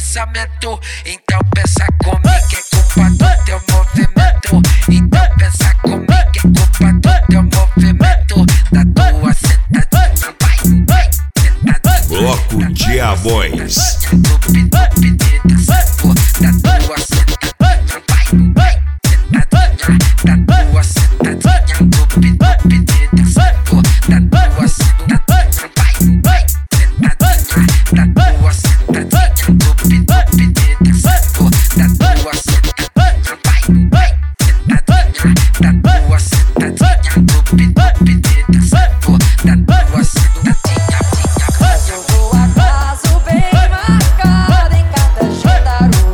pensamento. Então pensa comigo que é culpa do teu movimento. Então pensa comigo que é culpa do teu movimento. Da tua sentadinha, vai, sentadinha. Bloco Diabões. Da tua sentadinha, vai, sentadinha. Da tua sentadinha, do pedido da tua sentadinha, vai, sentadinha. Da tua sentadinha, do pedido da tua sentadinha, vai, sentadinha. Da tua sentadinha, do pedido da tua sentadinha. Jogo acaso bem marcado em cada jandaru.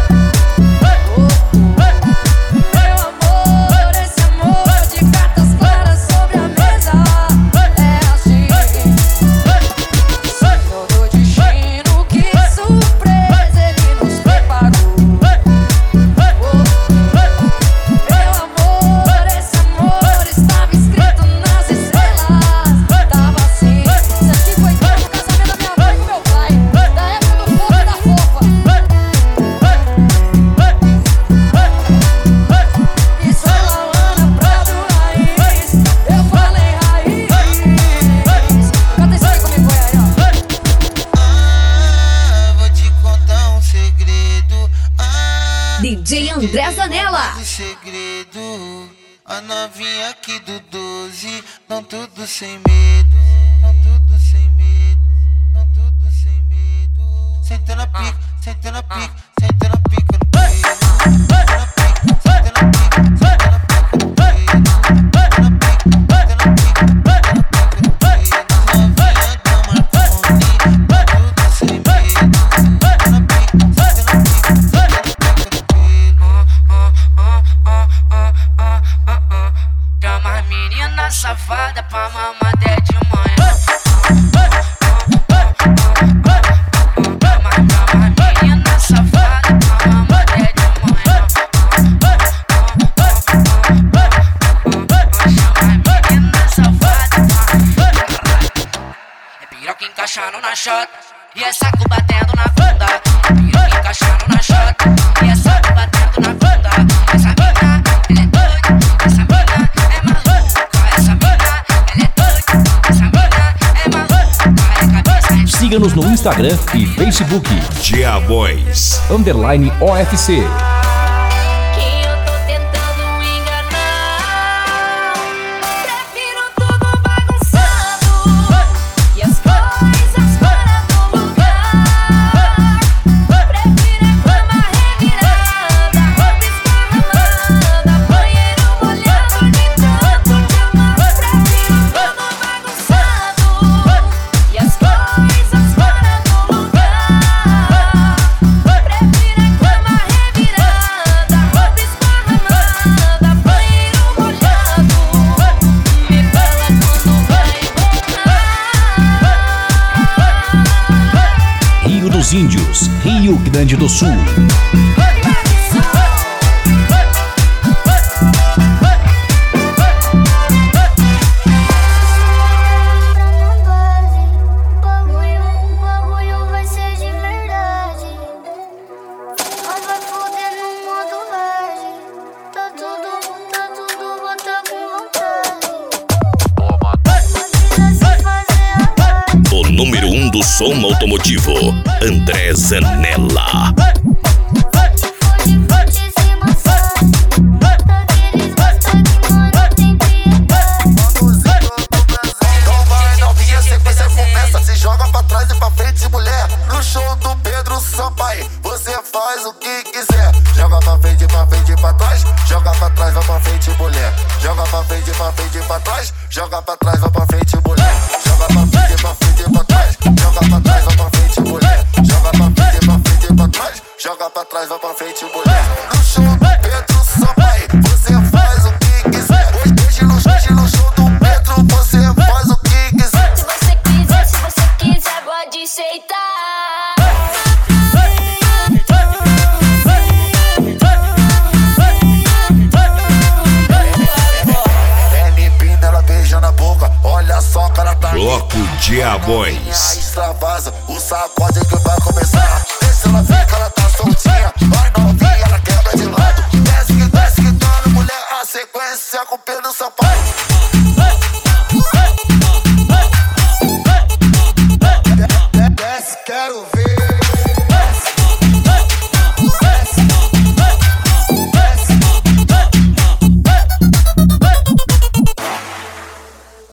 Meu amor, esse amor de cartas claras sobre a mesa é assim. Todo destino, que surpresa ele nos preparou. Meu amor, esse amor estava escrito nas estrelas. Tava assim, isso aqui foi tempo do casamento da minha mãe com meu pai, da época do fogo e da fofa. Isso é Lauana Prado Raiz, eu falei raiz. Canta isso aí comigo, aí, ó. Vou te contar um segredo. DJ André Zanella. Um segredo. A novinha aqui do 12, não tudo sem medo, não tudo sem medo, não tudo sem medo. Senta na pica, senta na pica, senta na pica no peito. Senta na pica, senta na pica, senta na pica no peito. Senta na pica, senta na pica, senta na pica no peito. Novinha da Marconi, não tudo sem medo. Senta na pica, senta na pica, senta na pica no peito. Chama as meninas safadas pra mamar até de manhã. Chama as meninas safadas pra mamar até de manhã. Chama as meninas safadas. É piroca encaixando na chota e é saco batendo na bunda. É piroca encaixando na chota e é saco batendo na bunda. Essa mina, ela é doida. Essa mina é maluca. Essa mina, ela é doida. Essa mina é maluca. É cabeça. Siga-nos no Instagram e Facebook, Diabões. _OFC. Quem eu tô tentando enganar? Prefiro tudo bagunçado e as coisas fora do lugar. Prefiro a cama revirada, roupa esparramada, banheiro molhado de tanto te amar. Prefiro tudo bagunçado e as coisas fora do lugar. Prefiro a cama revirada, roupa esparramada, banheiro molhado. Me fala quando vai voltar. Rio dos Índios, Rio Grande do Sul. O bagulho vai ser de verdade. Nós vai foder no modo hard. Tá tudo, bota com vontade. A vida se fazer a parte. O número 1 do som automotivo, André Zanella. Fode, se massagem. Daqueles gosta que mano tem piedade. Então vai novinha, sequência começa. Se joga pra trás e pra frente, mulher. No show do Pedro Sampaio, você faz o que quiser. Joga pra frente, pra trás. Joga pra trás, vai pra frente, mulher. Joga pra frente, pra trás. Joga pra trás, vai pra frente, mulher. Joga pra frente, pra trás. Joga pra trás, vai pra frente, mulher. Joga pra frente, pra trás. Joga pra trás, vai pra frente, mulher. No show do Pedro Sampaio, você faz o que quiser. Hoje no show do Pedro, você faz o que quiser. Se você quiser, pode aceitar. Bloco Diabões. Extravasa, o sacode que vai começar. Desce ela vem, descer com o Pedro Sampaio.